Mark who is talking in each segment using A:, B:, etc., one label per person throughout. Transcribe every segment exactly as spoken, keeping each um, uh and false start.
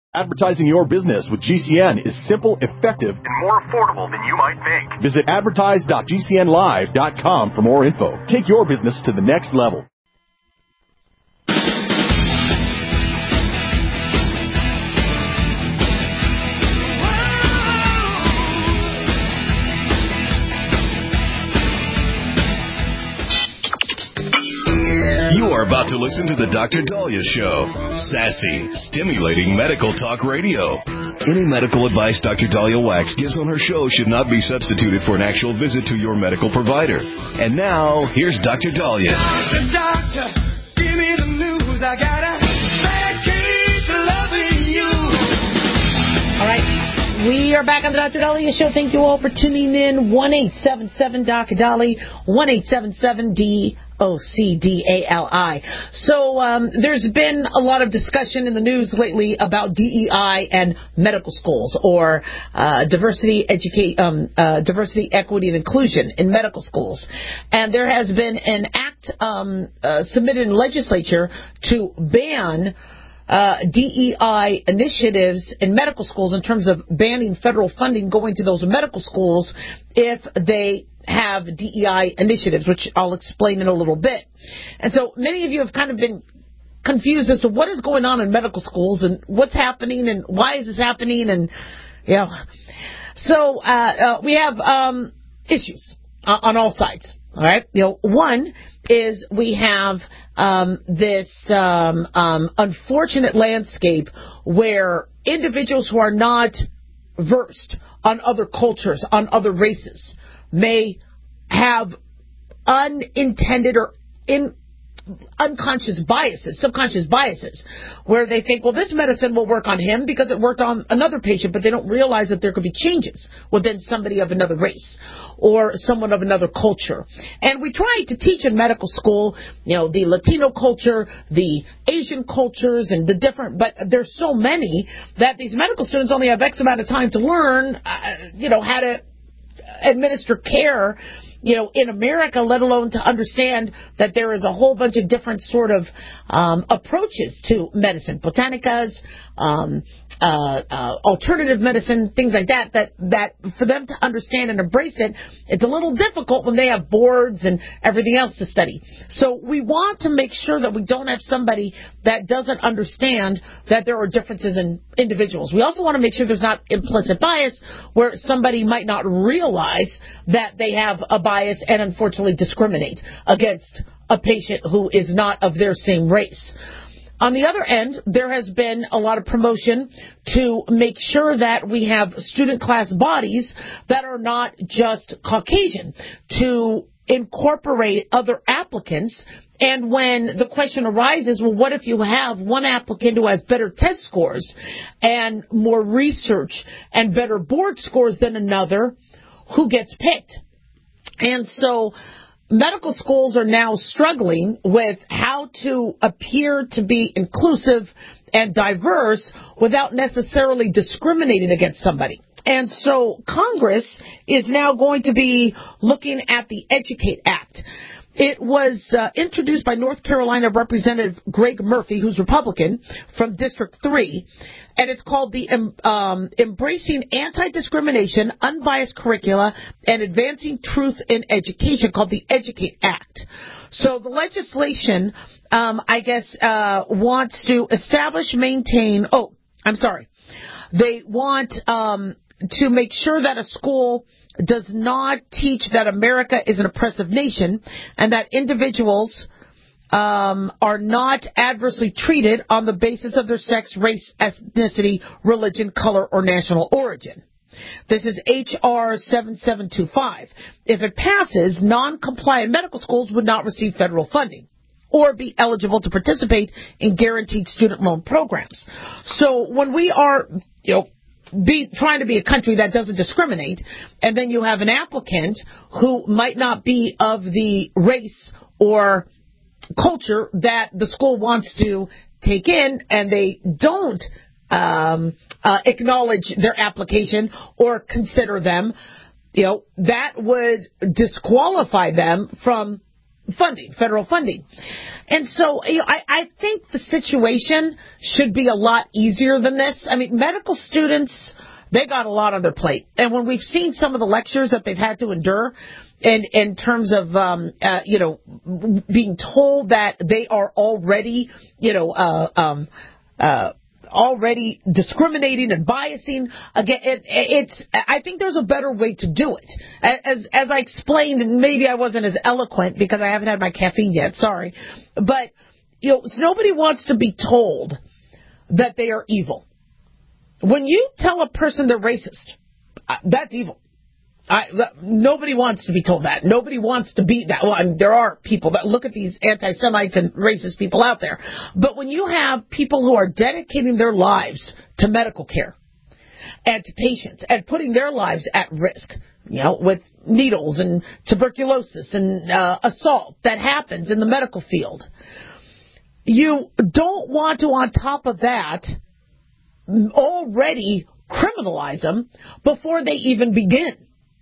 A: Advertising your business with G C N is simple, effective, and more affordable than you might think. Visit advertise dot g c n live dot com for more info. Take your business to the next level.
B: You are about to listen to the Doctor Daliah Show. Sassy, stimulating medical talk radio. Any medical advice Doctor Daliah Wax gives on her show should not be substituted for an actual visit to your medical provider. And now, here's Doctor Daliah.
C: Doctor, doctor, give me the news. I got a bad case of loving you.
D: All right. We are back on the Doctor Daliah Show. Thank you all for tuning in. one eight seven seven D O C D A L I, one eight seven seven D O C D A L I. So um, there's been a lot of discussion in the news lately about D E I and medical schools, or uh, diversity, educate, um, uh, diversity, equity, and inclusion in medical schools. And there has been an act um, uh, submitted in legislature to ban Uh, D E I initiatives in medical schools, in terms of banning federal funding going to those medical schools if they have D E I initiatives, which I'll explain in a little bit. And so many of you have kind of been confused as to what is going on in medical schools and what's happening and why is this happening, and you know. So uh, uh, we have um, issues uh, on all sides. All right. You know, one is we have um, this um, um, unfortunate landscape where individuals who are not versed on other cultures, on other races, may have unintended or in unconscious biases, subconscious biases, where they think, well, this medicine will work on him because it worked on another patient, but they don't realize that there could be changes within somebody of another race or someone of another culture. And we try to teach in medical school, you know, the Latino culture, the Asian cultures, and the different, but there's so many that these medical students only have X amount of time to learn, uh, you know, how to administer care, you know, in America, let alone to understand that there is a whole bunch of different sort of um, approaches to medicine, botanicas, um, uh, uh, alternative medicine, things like that, that, that for them to understand and embrace it, it's a little difficult when they have boards and everything else to study. So we want to make sure that we don't have somebody that doesn't understand that there are differences in individuals. We also want to make sure there's not implicit bias where somebody might not realize that they have a bias and unfortunately discriminate against a patient who is not of their same race. On the other end, there has been a lot of promotion to make sure that we have student class bodies that are not just Caucasian, to incorporate other applicants. And when the question arises, well, what if you have one applicant who has better test scores and more research and better board scores than another, who gets picked? And so medical schools are now struggling with how to appear to be inclusive and diverse without necessarily discriminating against somebody. And so Congress is now going to be looking at the EDUCATE Act. It was uh, introduced by North Carolina Representative Greg Murphy, who's Republican, from District three, and it's called the um, Embracing Anti-Discrimination, Unbiased Curricula, and Advancing Truth in Education, called the EDUCATE Act. So the legislation, um, I guess, uh, wants to establish, maintain, oh, I'm sorry, they want um, to make sure that a school does not teach that America is an oppressive nation and that individuals um, are not adversely treated on the basis of their sex, race, ethnicity, religion, color, or national origin. This is H R seventy-seven twenty-five. If it passes, non-compliant medical schools would not receive federal funding or be eligible to participate in guaranteed student loan programs. So when we are, you know, be trying to be a country that doesn't discriminate, and then you have an applicant who might not be of the race or culture that the school wants to take in, and they don't um, uh, acknowledge their application or consider them, you know, that would disqualify them from funding, federal funding. And so you know, I, I think the situation should be a lot easier than this. I mean, medical students, they got a lot on their plate. And when we've seen some of the lectures that they've had to endure in, in terms of, um, uh, you know, being told that they are already, you know, uh, um, uh, already discriminating and biasing again, it, it's. I think there's a better way to do it. As as I explained, and maybe I wasn't as eloquent because I haven't had my caffeine yet. Sorry, but you know, nobody wants to be told that they are evil. When you tell a person they're racist, that's evil. I, nobody wants to be told that. Nobody wants to be that. Well, I mean, there are people that look at these anti-Semites and racist people out there. But when you have people who are dedicating their lives to medical care and to patients and putting their lives at risk, you know, with needles and tuberculosis and uh, assault that happens in the medical field, you don't want to, on top of that, already criminalize them before they even begin.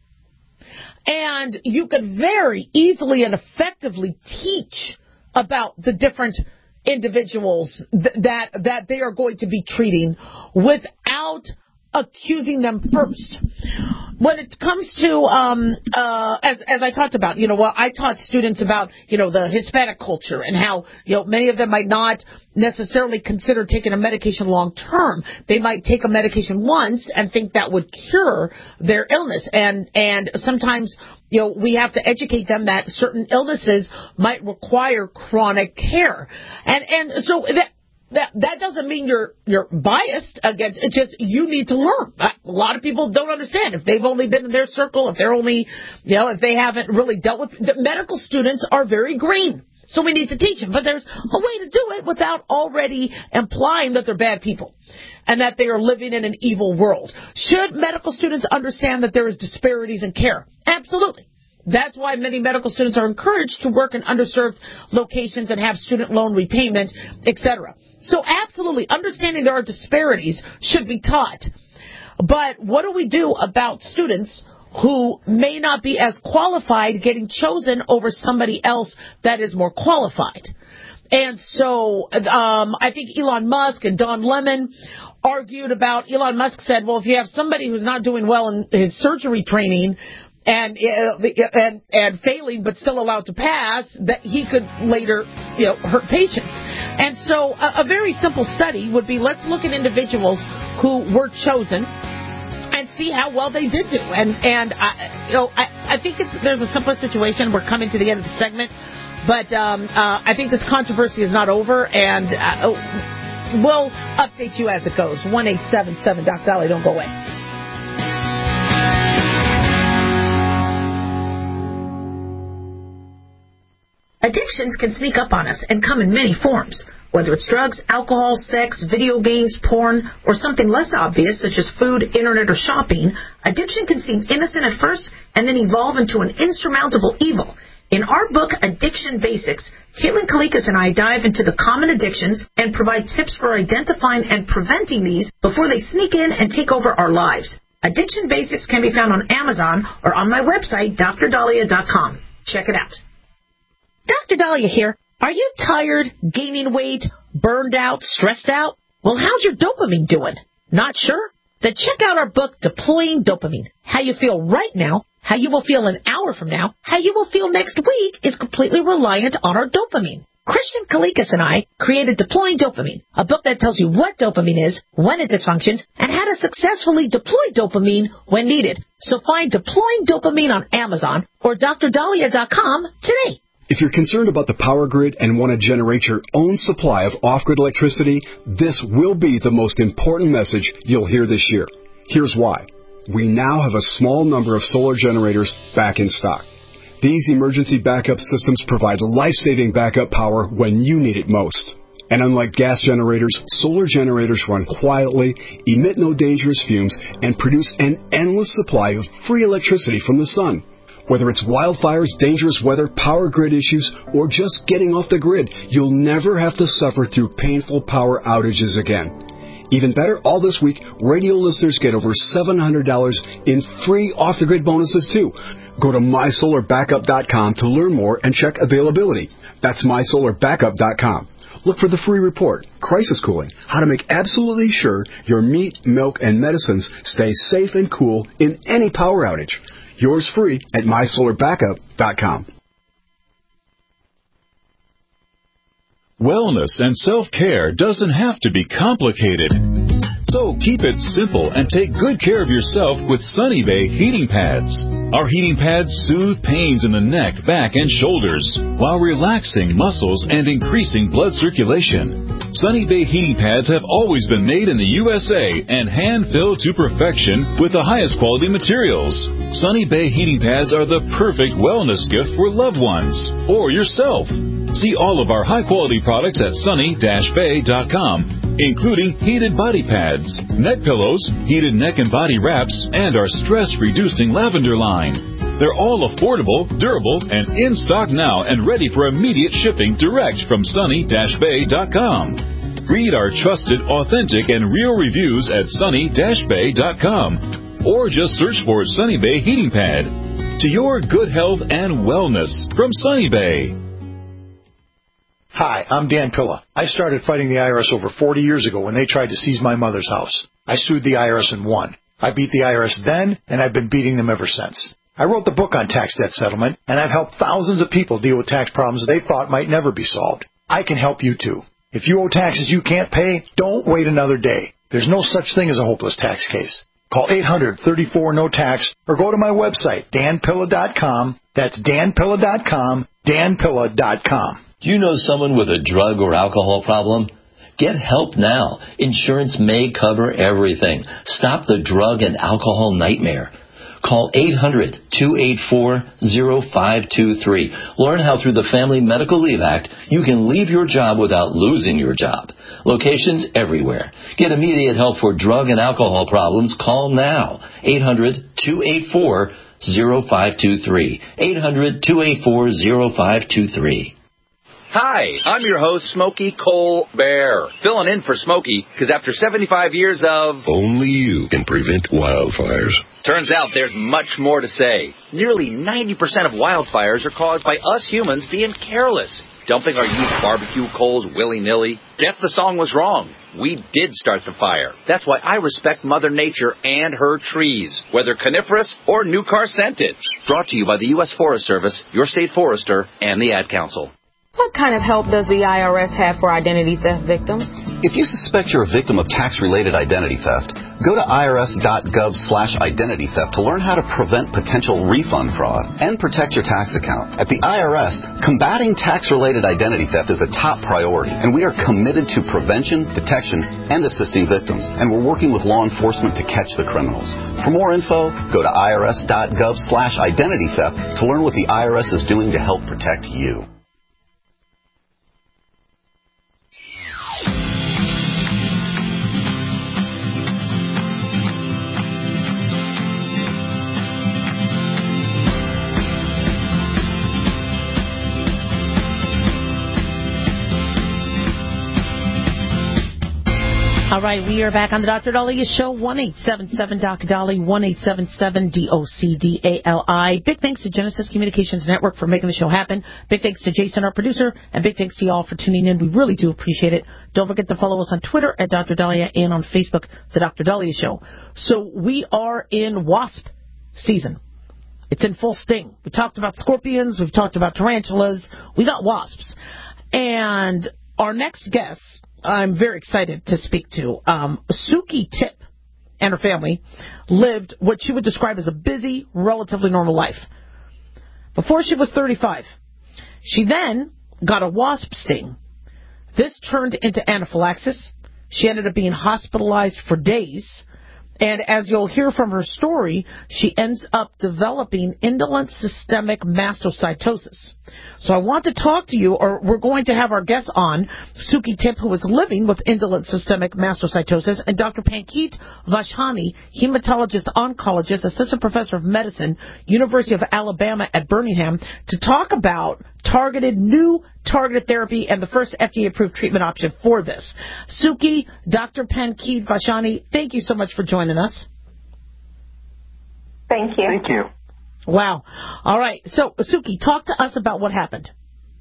D: And you could very easily and effectively teach about the different individuals th- that that they are going to be treating without accusing them first. When it comes to, um, uh, as, as I talked about, you know, well, I taught students about, you know, the Hispanic culture and how, you know, many of them might not necessarily consider taking a medication long term. They might take a medication once and think that would cure their illness. And, and sometimes, you know, we have to educate them that certain illnesses might require chronic care. And, and so that, That that doesn't mean you're you're biased against. It's just you need to learn. A lot of people don't understand if they've only been in their circle, if they're only, you know, if they haven't really dealt with. The medical students are very green, so we need to teach them. But there's a way to do it without already implying that they're bad people and that they are living in an evil world. Should medical students understand that there is disparities in care? Absolutely. That's why many medical students are encouraged to work in underserved locations and have student loan repayment, et cetera. So absolutely, understanding there are disparities should be taught. But what do we do about students who may not be as qualified getting chosen over somebody else that is more qualified? And so um, I think Elon Musk and Don Lemon argued about, Elon Musk said, well, if you have somebody who's not doing well in his surgery training, And, uh, and and failing, but still allowed to pass, that he could later, you know, hurt patients. And so a, a very simple study would be, let's look at individuals who were chosen and see how well they did do. And and I, you know, I, I think it's, there's a simple situation. We're coming to the end of the segment, but um, uh, I think this controversy is not over, and uh, we'll update you as it goes. one eight seven seven Doc Dolly, don't go away.
E: Addictions can sneak up on us and come in many forms, whether it's drugs, alcohol, sex, video games, porn, or something less obvious such as food, internet, or shopping. Addiction can seem innocent at first and then evolve into an insurmountable evil. In our book, Addiction Basics, Caitlin Kalikas and I dive into the common addictions and provide tips for identifying and preventing these before they sneak in and take over our lives. Addiction Basics can be found on Amazon or on my website, D R Dahlia dot com. Check it out.
D: Doctor Dahlia here. Are you tired, gaining weight, burned out, stressed out? Well, how's your dopamine doing? Not sure? Then check out our book, Deploying Dopamine. How you feel right now, how you will feel an hour from now, how you will feel next week is completely reliant on our dopamine. Christian Kalikas and I created Deploying Dopamine, a book that tells you what dopamine is, when it dysfunctions, and how to successfully deploy dopamine when needed. So find Deploying Dopamine on Amazon or D R Dahlia dot com today.
F: If you're concerned about the power grid and want to generate your own supply of off-grid electricity, this will be the most important message you'll hear this year. Here's why. We now have a small number of solar generators back in stock. These emergency backup systems provide life-saving backup power when you need it most. And unlike gas generators, solar generators run quietly, emit no dangerous fumes, and produce an endless supply of free electricity from the sun. Whether it's wildfires, dangerous weather, power grid issues, or just getting off the grid, you'll never have to suffer through painful power outages again. Even better, all this week, radio listeners get over seven hundred dollars in free off-the-grid bonuses, too. Go to my solar backup dot com to learn more and check availability. That's my solar backup dot com. Look for the free report, Crisis Cooling, how to make absolutely sure your meat, milk, and medicines stay safe and cool in any power outage. Yours free at my solar backup dot com.
G: Wellness and self-care doesn't have to be complicated. So keep it simple and take good care of yourself with Sunny Bay heating pads. Our heating pads soothe pains in the neck, back, and shoulders while relaxing muscles and increasing blood circulation. Sunny Bay heating pads have always been made in the U S A and hand-filled to perfection with the highest quality materials. Sunny Bay heating pads are the perfect wellness gift for loved ones or yourself. See all of our high-quality products at sunny dash bay dot com, including heated body pads, neck pillows, heated neck and body wraps, and our stress-reducing lavender line. They're all affordable, durable, and in stock now and ready for immediate shipping direct from sunny dash bay dot com. Read our trusted, authentic, and real reviews at sunny dash bay dot com, or just search for Sunny Bay Heating Pad. To your good health and wellness from Sunny Bay.
H: Hi, I'm Dan Pilla. I started fighting the I R S over forty years ago when they tried to seize my mother's house. I sued the I R S and won. I beat the I R S then, and I've been beating them ever since. I wrote the book on tax debt settlement, and I've helped thousands of people deal with tax problems they thought might never be solved. I can help you too. If you owe taxes you can't pay, don't wait another day. There's no such thing as a hopeless tax case. Call eight hundred, thirty-four, no tax or go to my website, dan pilla dot com. That's dan pilla dot com, dan pilla dot com.
I: Do you know someone with a drug or alcohol problem? Get help now. Insurance may cover everything. Stop the drug and alcohol nightmare. Call eight hundred, two eight four, zero five two three. Learn how through the Family Medical Leave Act you can leave your job without losing your job. Locations everywhere. Get immediate help for drug and alcohol problems. Call now. eight hundred, two eight four, zero five two three. eight hundred, two eight four, zero five two three.
J: Hi, I'm your host, Smokey Colbert, filling in for Smokey, because after seventy-five years of...
B: Only you can prevent wildfires.
J: Turns out there's much more to say. Nearly ninety percent of wildfires are caused by us humans being careless, dumping our used barbecue coals willy-nilly. Guess the song was wrong. We did start the fire. That's why I respect Mother Nature and her trees, whether coniferous or new car scented. Brought to you by the U S Forest Service, your state forester, and the Ad Council.
K: What kind of help does the I R S have for identity theft victims?
L: If you suspect you're a victim of tax-related identity theft, go to irs.gov slash identity theft to learn how to prevent potential refund fraud and protect your tax account. At the I R S, combating tax-related identity theft is a top priority, and we are committed to prevention, detection, and assisting victims. And we're working with law enforcement to catch the criminals. For more info, go to irs.gov slash identity theft to learn what the I R S is doing to help protect you.
D: All right, we are back on the Doctor Daliah Show, one eight seven seven, D O C D A L I, one eight seven seven, D O C D A L I. Big thanks to Genesis Communications Network for making the show happen. Big thanks to Jason, our producer, and big thanks to you all for tuning in. We really do appreciate it. Don't forget to follow us on Twitter at Doctor Daliah and on Facebook, The Doctor Daliah Show. So we are in WASP season. It's in full sting. We talked about scorpions. We've talked about tarantulas. We got wasps. And our next guest, I'm very excited to speak to. Um, Suki Tip and her family lived what she would describe as a busy, relatively normal life. Before she was thirty-five, she then got a wasp sting. This turned into anaphylaxis. She ended up being hospitalized for days. And as you'll hear from her story, she ends up developing indolent systemic mastocytosis. So I want to talk to you, or we're going to have our guest on, Suki Tip, who is living with indolent systemic mastocytosis, and Doctor Pankit Vashani, hematologist, oncologist, assistant professor of medicine, University of Alabama at Birmingham, to talk about targeted, new targeted therapy and the first F D A-approved treatment option for this. Suki, Doctor Pankit Vashani, thank you so much for joining us.
M: Thank you.
N: Thank you.
D: Wow. All right. So, Suki, talk to us about what happened.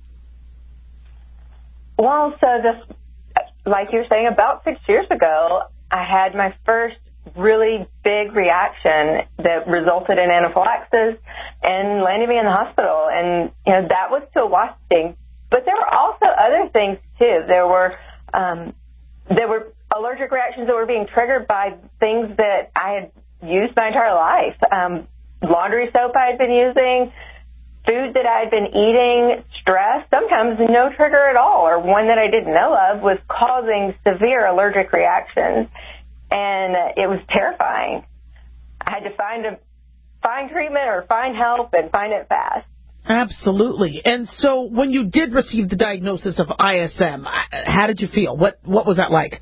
M: Well, so this, like you were saying, about six years ago, I had my first really big reaction that resulted in anaphylaxis and landed me in the hospital. And, you know, that was to a wasp sting. But there were also other things, too. There were, um, there were allergic reactions that were being triggered by things that I had used my entire life. Um, laundry soap I had been using, food that I had been eating, stress, sometimes no trigger at all, or one that I didn't know of was causing severe allergic reactions. And it was terrifying. I had to find a find treatment or find help and find it fast.
D: Absolutely. And so when you did receive the diagnosis of I S M, how did you feel? What what was that like?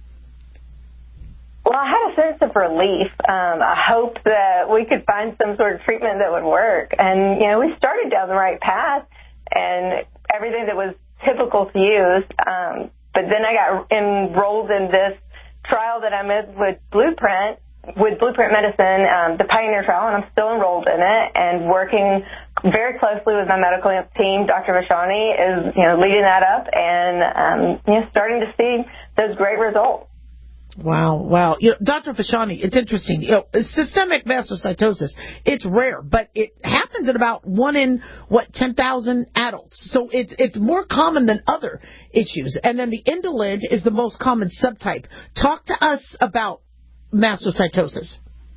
M: Well, I had a sense of relief. Um, I hoped that we could find some sort of treatment that would work. And, you know, we started down the right path and everything that was typical to use. Um, but then I got enrolled in this trial that I'm in with Blueprint, with Blueprint Medicine, um, the Pioneer trial, and I'm still enrolled in it and working very closely with my medical team. Doctor Vashani is, you know, leading that up and, um, you know, starting to see those great results.
D: Wow, wow. You know, Doctor Vashani, it's interesting. You know, systemic mastocytosis, it's rare, but it happens in about one in, what, ten thousand adults. So it's it's more common than other issues. And then the indolent is the most common subtype. Talk to us about mastocytosis.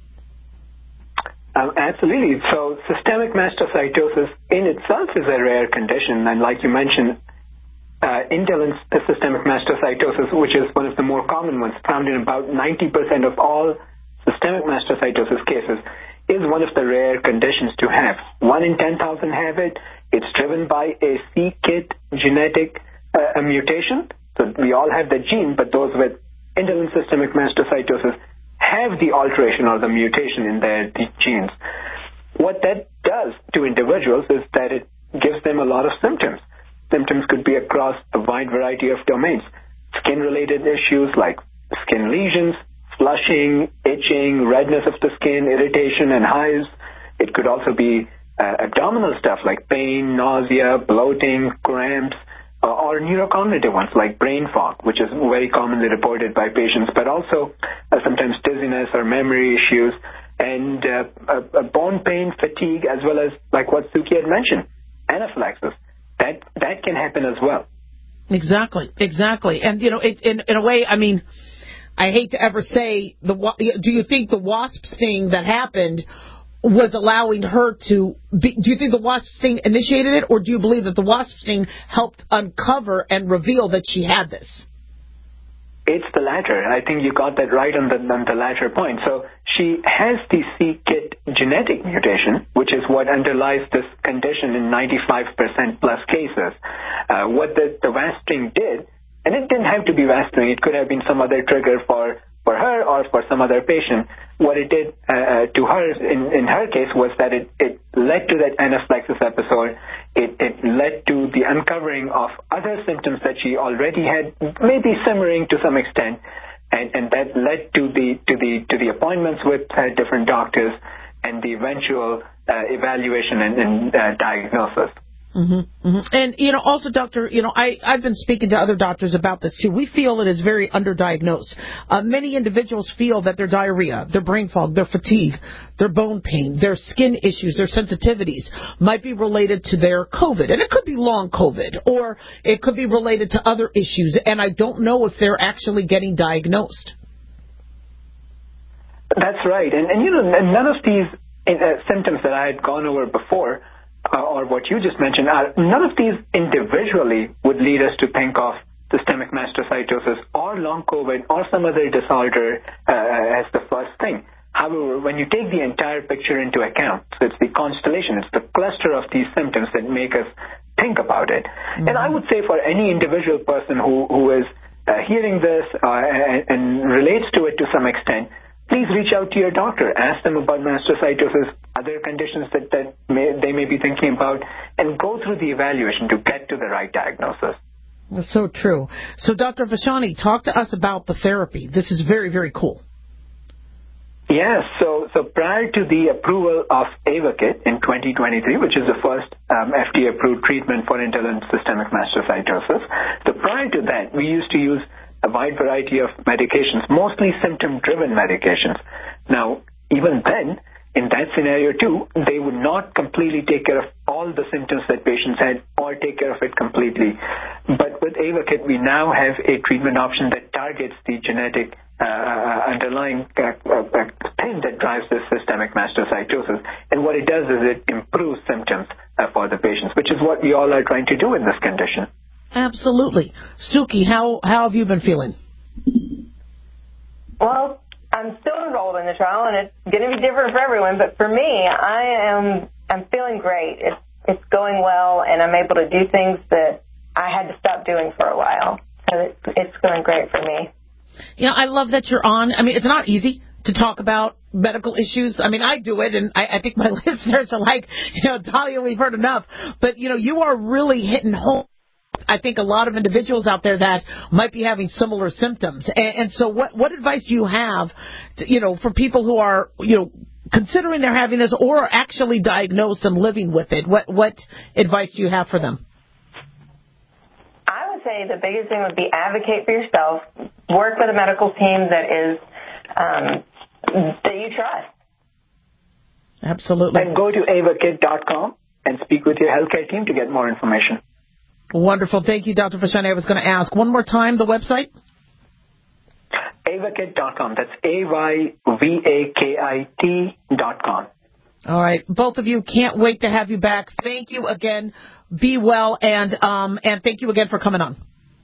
N: Um, absolutely. So systemic mastocytosis in itself is a rare condition. And like you mentioned, Uh, indolent systemic mastocytosis, which is one of the more common ones, found in about ninety percent of all systemic mastocytosis cases, is one of the rare conditions to have. One in ten thousand have it. It's driven by a c KIT genetic uh, a mutation. So we all have the gene, but those with indolent systemic mastocytosis have the alteration or the mutation in their genes. What that does to individuals is that it gives them a lot of symptoms. Symptoms could be across a wide variety of domains. Skin-related issues like skin lesions, flushing, itching, redness of the skin, irritation, and hives. It could also be uh, abdominal stuff like pain, nausea, bloating, cramps, uh, or neurocognitive ones like brain fog, which is very commonly reported by patients, but also uh, sometimes dizziness or memory issues, and uh, uh, bone pain, fatigue, as well as, like what Suki had mentioned, anaphylaxis. That that can happen as well.
D: Exactly, exactly. And, you know, it, in, in a way, I mean, I hate to ever say, the. do you think the wasp sting that happened was allowing her to be, do you think the wasp sting initiated it, or do you believe that the wasp sting helped uncover and reveal that she had this?
N: It's the latter. I think you got that right on the, on the latter point. So she has the c KIT genetic mutation, which is what underlies this condition in ninety-five percent plus cases. Uh, what the, the wasp sting did, and it didn't have to be wasp sting, it could have been some other trigger for, for her or for some other patient. What it did uh, to her, in, in her case, was that it, it led to that anaphylaxis episode. It, it led to the uncovering of other symptoms that she already had, maybe simmering to some extent, and, and that led to the to the to the appointments with uh, different doctors and the eventual uh, evaluation and, and uh, diagnosis.
D: Mm-hmm, mm-hmm. And, you know, also, Doctor, you know, I, I've been speaking to other doctors about this, too. We feel it is very underdiagnosed. Uh, many individuals feel that their diarrhea, their brain fog, their fatigue, their bone pain, their skin issues, their sensitivities might be related to their COVID. And it could be long COVID, or it could be related to other issues. And I don't know if they're actually getting diagnosed.
N: That's right. And, and you know, none of these uh, symptoms that I had gone over before, Uh, or what you just mentioned, are, none of these individually would lead us to think of systemic mastocytosis or long COVID or some other disorder uh, as the first thing. However, when you take the entire picture into account, so it's the constellation, it's the cluster of these symptoms that make us think about it. Mm-hmm. And I would say for any individual person who, who is uh, hearing this uh, and, and relates to it to some extent, please reach out to your doctor. Ask them about mastocytosis, other conditions that, that may, they may be thinking about, and go through the evaluation to get to the right diagnosis.
D: That's so true. So, Doctor Vashani, talk to us about the therapy. This is very, very cool.
N: Yes, so so prior to the approval of Ayvakit in twenty twenty-three, which is the first um, F D A-approved treatment for indolent systemic mastocytosis, so prior to that, we used to use a wide variety of medications, mostly symptom-driven medications. Now, even then, in that scenario too, they would not completely take care of all the symptoms that patients had or take care of it completely. But with Ayvakit, we now have a treatment option that targets the genetic uh, underlying uh, uh, thing that drives this systemic mastocytosis. And what it does is it improves symptoms uh, for the patients, which is what we all are trying to do in this condition.
D: Absolutely. Suki, how, how have you been feeling?
M: Well, I'm still enrolled in the trial, and it's going to be different for everyone. But for me, I am I'm feeling great. It's it's going well, and I'm able to do things that I had to stop doing for a while. So it's, it's going great for me.
D: You know, I love that you're on. I mean, it's not easy to talk about medical issues. I mean, I do it, and I, I think my listeners are like, you know, Dahlia, we've heard enough. But, you know, you are really hitting home. I think a lot of individuals out there that might be having similar symptoms. And, and so what, what advice do you have, to, you know, for people who are, you know, considering they're having this or are actually diagnosed and living with it? What, what advice do you have for them?
M: I would say the biggest thing would be advocate for yourself. Work with a medical team that is, um, that you trust.
D: Absolutely.
N: And go to Ayvakit dot com and speak with your healthcare team to get more information.
D: Wonderful. Thank you, Doctor Fashani. I was going to ask one more time the website.
N: Ayvakit dot com. That's A Y V A K I T dot com.
D: All right. Both of you, can't wait to have you back. Thank you again. Be well, and um, and thank you again for coming on.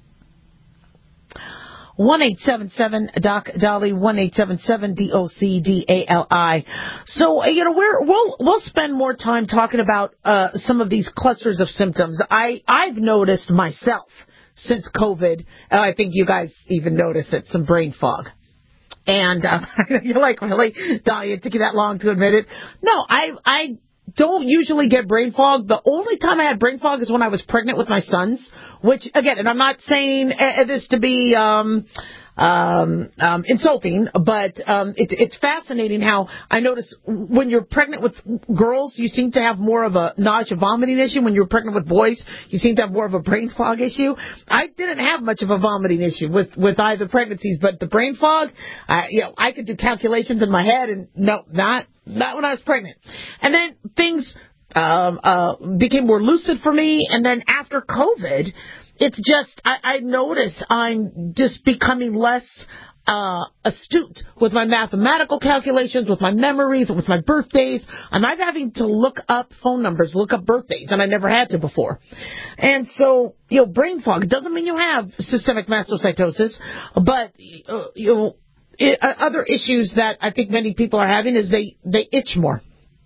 D: one eight seven seven D O C D A L I, one eight seven seven D O C D A L I. So, you know, we're, we'll we'll spend more time talking about uh, some of these clusters of symptoms. I, I've noticed myself since COVID, uh, I think you guys even noticed it, some brain fog. And uh, you're like, really? Dahlia, it took you that long to admit it? No, I I don't usually get brain fog. The only time I had brain fog is when I was pregnant with my sons, which, again, and I'm not saying uh, this to be um, um, um, insulting, but um, it, it's fascinating how I notice when you're pregnant with girls, you seem to have more of a nausea vomiting issue. When you're pregnant with boys, you seem to have more of a brain fog issue. I didn't have much of a vomiting issue with, with either pregnancies, but the brain fog, uh, you know, I could do calculations in my head, and no, not not when I was pregnant. And then things um, uh, became more lucid for me, and then after COVID, it's just, I, I notice I'm just becoming less uh, astute with my mathematical calculations, with my memories, with my birthdays. I'm either having to look up phone numbers, look up birthdays, and I never had to before. And so, you know, brain fog, it doesn't mean you have systemic mastocytosis, but, uh, you know, it, uh, other issues that I think many people are having is they, they itch more.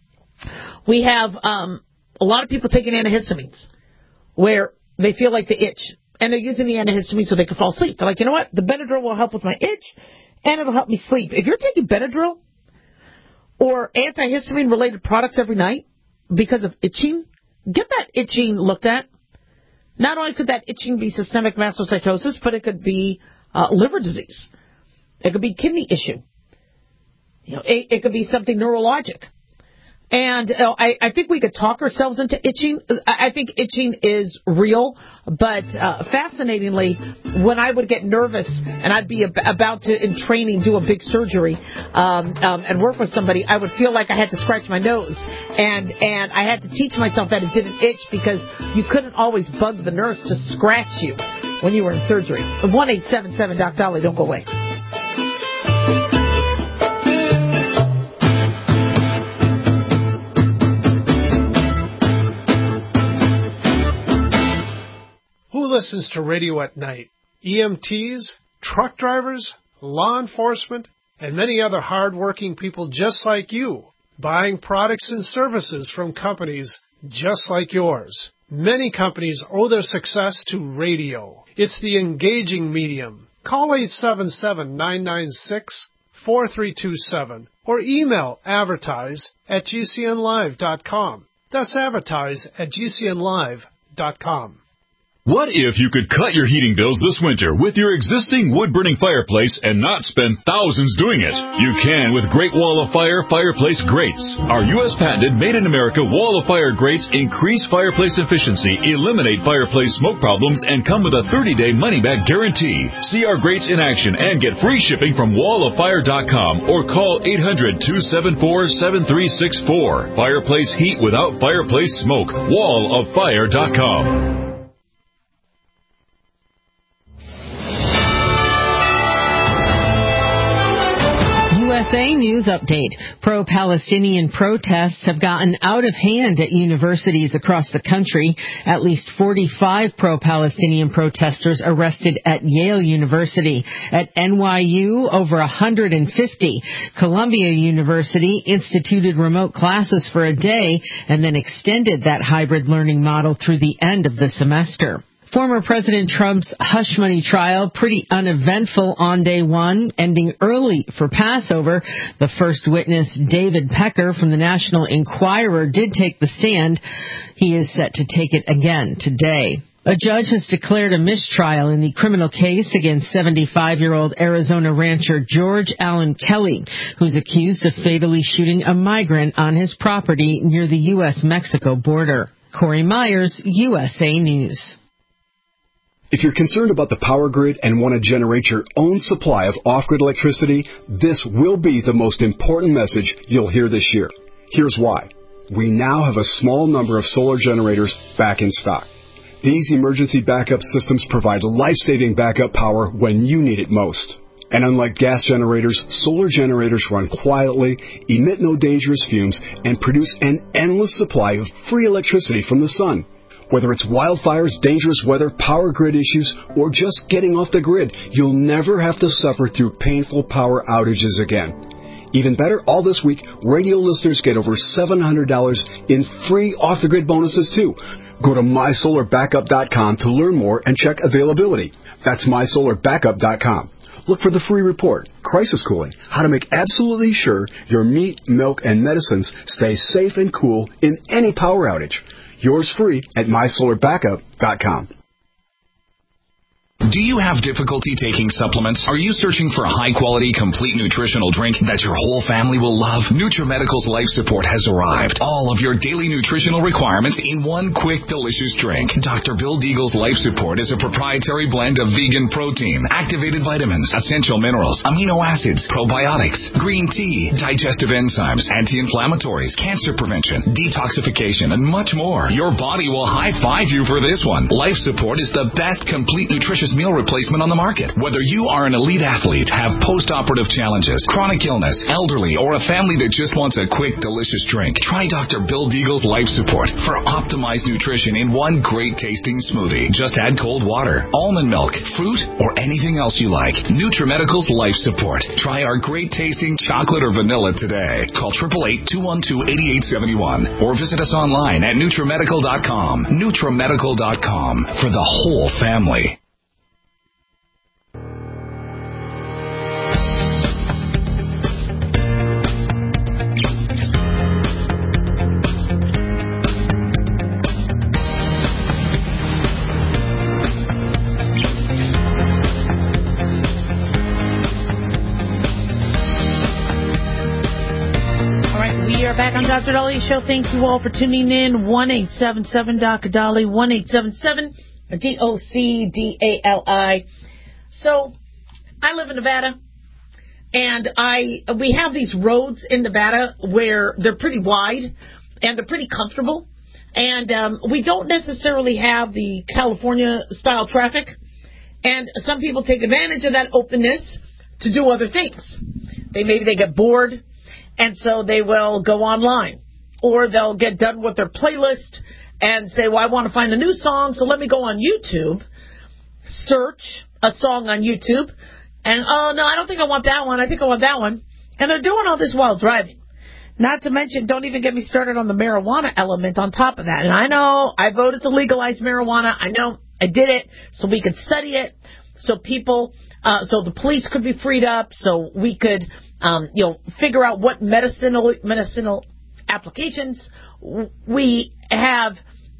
D: We have um, a lot of people taking antihistamines where they feel like they itch, and they're using the antihistamine so they can fall asleep. They're like, you know what? The Benadryl will help with my itch, and it'll help me sleep. If you're taking Benadryl or antihistamine-related products every night because of itching, get that itching looked at. Not only could that itching be systemic mastocytosis, but it could be uh, liver disease. It could be kidney issue. You know, it, it could be something neurologic. And uh, I, I think we could talk ourselves into itching. I think itching is real, but uh, fascinatingly, when I would get nervous and I'd be ab- about to, in training, do a big surgery um, um, and work with somebody, I would feel like I had to scratch my nose. And, and I had to teach myself that it didn't itch because you couldn't always bug the nurse to scratch you when you were in surgery. one eight seven seven D O C D A L I, don't go away.
O: Who listens to radio at night? E M Ts, truck drivers, law enforcement, and many other hard-working people just like you, buying products and services from companies just like yours. Many companies owe their success to radio. It's the engaging medium. Call eight seven seven, nine nine six, four three two seven or email advertise at g c n live dot com. That's advertise at g c n live dot com.
G: What if you could cut your heating bills this winter with your existing wood-burning fireplace and not spend thousands doing it? You can with Great Wall of Fire fireplace grates. Our U S patented made-in-America Wall of Fire grates increase fireplace efficiency, eliminate fireplace smoke problems, and come with a thirty-day money-back guarantee. See our grates in action and get free shipping from wall of fire dot com or call eight hundred, two seven four, seven three six four. Fireplace heat without fireplace smoke. wall of fire dot com.
P: U S A News Update. Pro-Palestinian protests have gotten out of hand at universities across the country. At least forty-five pro-Palestinian protesters arrested at Yale University. At N Y U, over one hundred fifty. Columbia University instituted remote classes for a day and then extended that hybrid learning model through the end of the semester. Former President Trump's hush money trial, pretty uneventful on day one, ending early for Passover. The first witness, David Pecker from the National Enquirer, did take the stand. He is set to take it again today. A judge has declared a mistrial in the criminal case against seventy-five-year-old Arizona rancher George Allen Kelly, who's accused of fatally shooting a migrant on his property near the U S Mexico border. Corey Myers, U S A News.
F: If you're concerned about the power grid and want to generate your own supply of off-grid electricity, this will be the most important message you'll hear this year. Here's why. We now have a small number of solar generators back in stock. These emergency backup systems provide life-saving backup power when you need it most. And unlike gas generators, solar generators run quietly, emit no dangerous fumes, and produce an endless supply of free electricity from the sun. Whether it's wildfires, dangerous weather, power grid issues, or just getting off the grid, you'll never have to suffer through painful power outages again. Even better, all this week, radio listeners get over seven hundred dollars in free off-the-grid bonuses, too. Go to my solar backup dot com to learn more and check availability. That's my solar backup dot com. Look for the free report, Crisis Cooling, how to make absolutely sure your meat, milk, and medicines stay safe and cool in any power outage. Yours free at my solar backup dot com.
Q: Do you have difficulty taking supplements? Are you searching for a high-quality, complete nutritional drink that your whole family will love? NutriMedical's Life Support has arrived. All of your daily nutritional requirements in one quick, delicious drink. Doctor Bill Deagle's Life Support is a proprietary blend of vegan protein, activated vitamins, essential minerals, amino acids, probiotics, green tea, digestive enzymes, anti-inflammatories, cancer prevention, detoxification, and much more. Your body will high-five you for this one. Life Support is the best complete nutritious meal replacement on the market. Whether you are an elite athlete, have post-operative challenges, chronic illness, elderly, or a family that just wants a quick, delicious drink, try Doctor Bill Deagle's Life Support for optimized nutrition in one great tasting smoothie. Just add cold water, almond milk, fruit, or anything else you like. NutriMedical's Life Support. Try our great tasting chocolate or vanilla today. Call eight eight eight, two one two, eight eight seven one or visit us online at NutriMedical dot com. NutriMedical dot com for the whole family.
D: Back on Doctor Dalia's show. Thank you all for tuning in. one eight seven seven D O C D A L I, one eight seven seven D O C D A L I. So, I live in Nevada, and I we have these roads in Nevada where they're pretty wide, and they're pretty comfortable, and um, we don't necessarily have the California-style traffic, and some people take advantage of that openness to do other things. They Maybe they get bored, and so they will go online, or they'll get done with their playlist and say, well, I want to find a new song, so let me go on YouTube, search a song on YouTube, and, oh, no, I don't think I want that one. I think I want that one. And they're doing all this while driving. Not to mention, don't even get me started on the marijuana element on top of that. And I know I voted to legalize marijuana. I know I did it so we could study it, so people, uh, so the police could be freed up, so we could... Um, you know, figure out what medicinal medicinal applications we have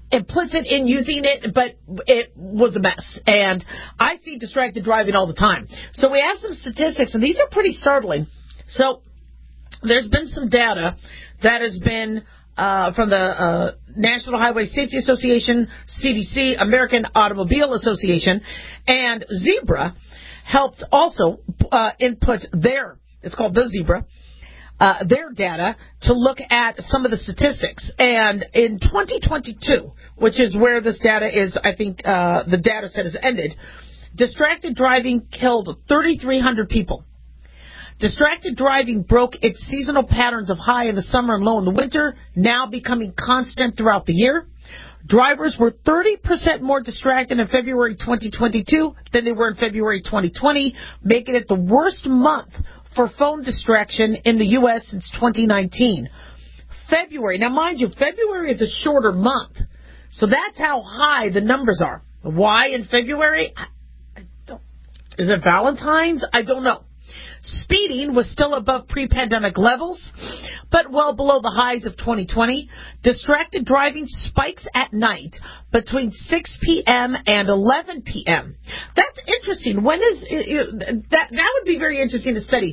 D: implicit in using it, but it was a mess. And I see distracted driving all the time. So we asked some statistics, and these are pretty startling. So there's been some data that has been uh, from the uh, National Highway Safety Association, C D C, American Automobile Association, and Zebra helped also uh, input their, it's called the Zebra, Uh, their data to look at some of the statistics. And in twenty twenty-two, which is where this data is, I think uh, the data set has ended, distracted driving killed thirty-three hundred people. Distracted driving broke its seasonal patterns of high in the summer and low in the winter, now becoming constant throughout the year. Drivers were thirty percent more distracted in February twenty twenty-two than they were in February twenty twenty, making it the worst month for phone distraction in the U S since twenty nineteen. February, now mind you, February is a shorter month, so that's how high the numbers are. Why in February? I, I don't, is it Valentine's? I don't know. Speeding was still above pre-pandemic levels, but well below the highs of twenty twenty. Distracted driving spikes at night between six p.m. and eleven p.m. That's interesting. When is that? That would be very interesting to study.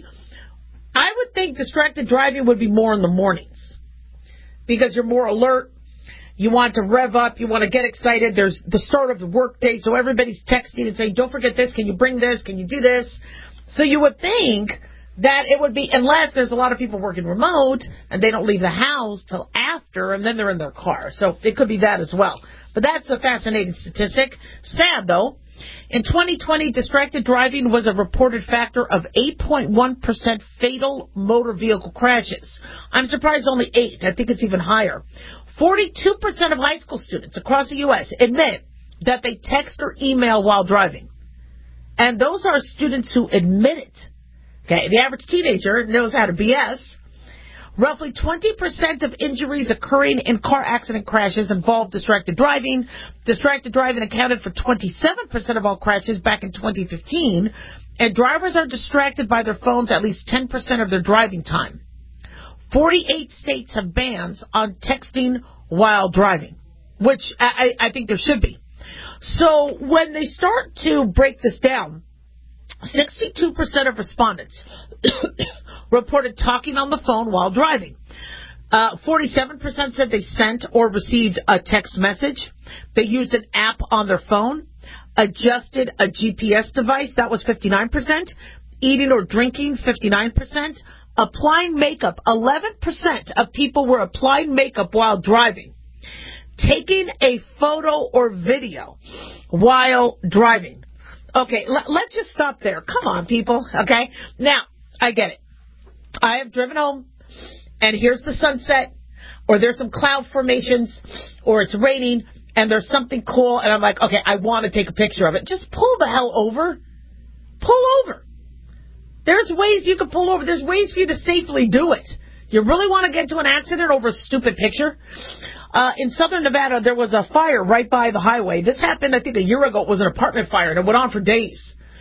D: I would think distracted driving would be more in the mornings because you're more alert. You want to rev up. You want to get excited. There's the start of the work day, so everybody's texting and saying, "Don't forget this. Can you bring this? Can you do this?" So you would think that it would be, unless there's a lot of people working remote and they don't leave the house till after and then they're in their car. So it could be that as well. But that's a fascinating statistic. Sad, though. In twenty twenty, distracted driving was a reported factor of eight point one percent fatal motor vehicle crashes. I'm surprised only eight. I think it's even higher. forty-two percent of high school students across the U S admit that they text or email while driving. And those are students who admit it. Okay, the average teenager knows how to B S. Roughly twenty percent of injuries occurring in car accident crashes involve distracted driving. Distracted driving accounted for twenty-seven percent of all crashes back in twenty fifteen. And drivers are distracted by their phones at least ten percent of their driving time. forty-eight states have bans on texting while driving, which I, I think there should be. So when they start to break this down, sixty-two percent of respondents reported talking on the phone while driving. Uh, forty-seven percent said they sent or received a text message. They used an app on their phone, adjusted a G P S device, that was fifty-nine percent. Eating or drinking, fifty-nine percent. Applying makeup, eleven percent of people were applying makeup while driving. Taking a photo or video while driving. Okay, l- let's just stop there. Come on, people, okay? Now, I get it. I have driven home, and here's the sunset, or there's some cloud formations, or it's raining, and there's something cool, and I'm like, okay, I want to take a picture of it. Just pull the hell over. Pull over. There's ways you can pull over. There's ways for you to safely do it. You really want to get into an accident over a stupid picture? Uh, in southern Nevada, there was a fire right by the highway. This happened, I think, a year ago. It was an apartment fire, and it went on for days.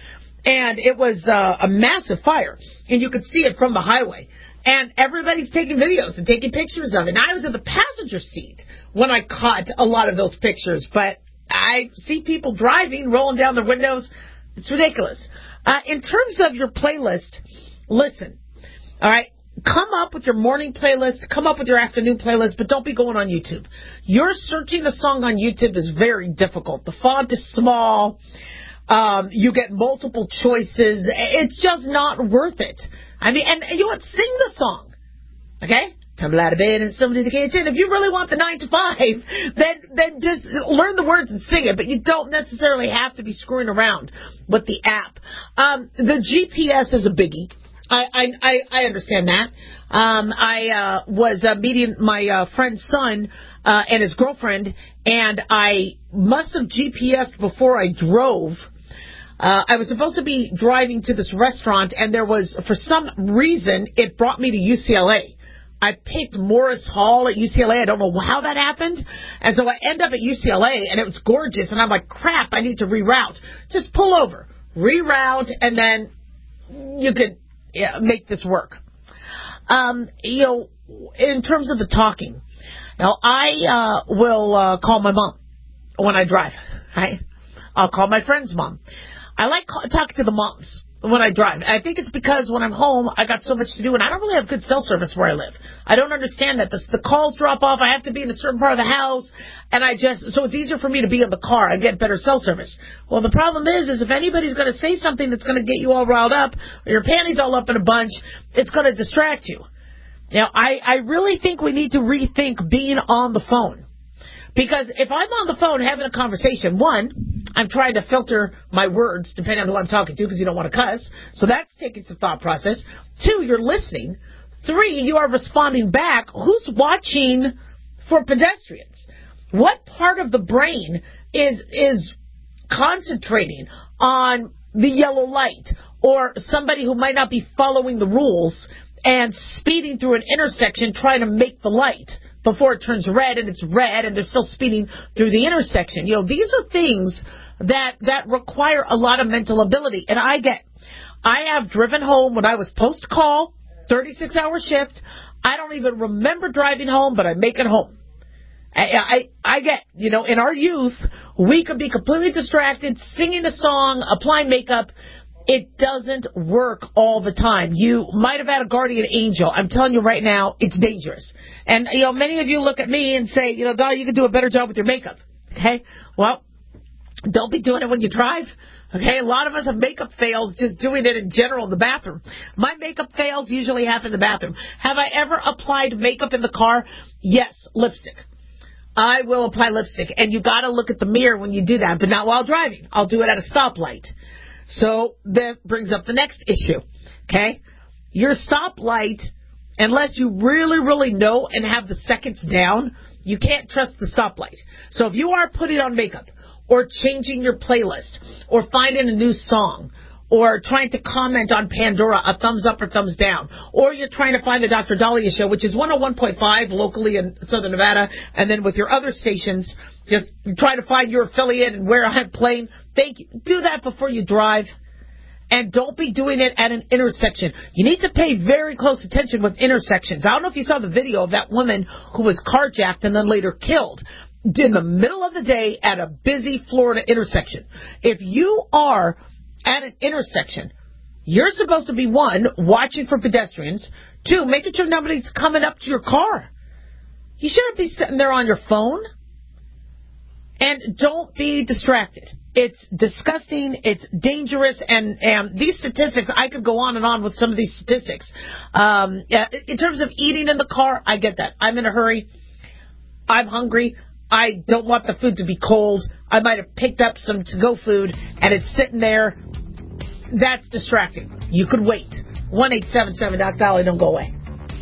D: And it was uh, a massive fire, and you could see it from the highway. And everybody's taking videos and taking pictures of it. And I was in the passenger seat when I caught a lot of those pictures. But I see people driving, rolling down their windows. It's ridiculous. Uh, in terms of your playlist, listen, all right? Come up with your morning playlist, come up with your afternoon playlist, but don't be going on YouTube. You're searching a song on YouTube is very difficult. The font is small. Um, you get multiple choices. It's just not worth it. I mean, and, and you want sing the song, okay? Tumble out of bed and stumble to the kitchen. If you really want the nine to five, then then just learn the words and sing it. But you don't necessarily have to be screwing around with the app. Um, the G P S is a biggie. I, I, I understand that. Um, I uh, was uh, meeting my uh, friend's son uh, and his girlfriend, and I must have G P S'd before I drove. Uh, I was supposed to be driving to this restaurant, and there was, for some reason, it brought me to U C L A. I picked Morris Hall at U C L A. I don't know how that happened. And so I end up at U C L A, and it was gorgeous. And I'm like, crap, I need to reroute. Just pull over, reroute, and then you could yeah, make this work. Um, you know, in terms of the talking, Now, I uh, will uh, call my mom when I drive, right? I'll call my friend's mom. I like call, talking to the moms when I drive. I think it's because when I'm home, I got so much to do, and I don't really have good cell service where I live. I don't understand that. The, the calls drop off. I have to be in a certain part of the house, and I just, so it's easier for me to be in the car. I get better cell service. Well, the problem is, is if anybody's going to say something that's going to get you all riled up, or your panties all up in a bunch, it's going to distract you. Now, I, I really think we need to rethink being on the phone. Because if I'm on the phone having a conversation, one, I'm trying to filter my words depending on who I'm talking to because you don't want to cuss. So that's taking some thought process. Two, you're listening. Three, you are responding back. Who's watching for pedestrians? What part of the brain is is concentrating on the yellow light or somebody who might not be following the rules and speeding through an intersection trying to make the light before it turns red, and it's red, and they're still speeding through the intersection? You know, these are things that that require a lot of mental ability. And I get, I have driven home when I was post-call, thirty-six hour shift. I don't even remember driving home, but I make it home. I, I, I get, you know, in our youth, we could be completely distracted, singing a song, applying makeup. It doesn't work all the time. You might have had a guardian angel. I'm telling you right now, it's dangerous. And, you know, many of you look at me and say, you know, Dolly, you can do a better job with your makeup. Okay? Well, don't be doing it when you drive. Okay? A lot of us have makeup fails just doing it in general in the bathroom. My makeup fails usually happen in the bathroom. Have I ever applied makeup in the car? Yes, lipstick. I will apply lipstick. And you got to look at the mirror when you do that, but not while driving. I'll do it at a stoplight. So that brings up the next issue, okay? Your stoplight, unless you really, really know and have the seconds down, you can't trust the stoplight. So if you are putting on makeup or changing your playlist or finding a new song or trying to comment on Pandora, a thumbs up or thumbs down, or you're trying to find the Doctor Dahlia Show, which is one oh one point five locally in Southern Nevada, and then with your other stations, just try to find your affiliate and where I'm playing. Thank you. Do that before you drive. And don't be doing it at an intersection. You need to pay very close attention with intersections. I don't know if you saw the video of that woman who was carjacked and then later killed in the middle of the day at a busy Florida intersection. If you are at an intersection, you're supposed to be, one, watching for pedestrians, two, making sure nobody's coming up to your car. You shouldn't be sitting there on your phone. And don't be distracted. It's disgusting. It's dangerous. And, and these statistics, I could go on and on with some of these statistics. Um, in terms of eating in the car, I get that. I'm in a hurry. I'm hungry. I don't want the food to be cold. I might have picked up some to-go food, and it's sitting there. That's distracting. You could wait. one eight seven seven Doc Dolly. Don't go away.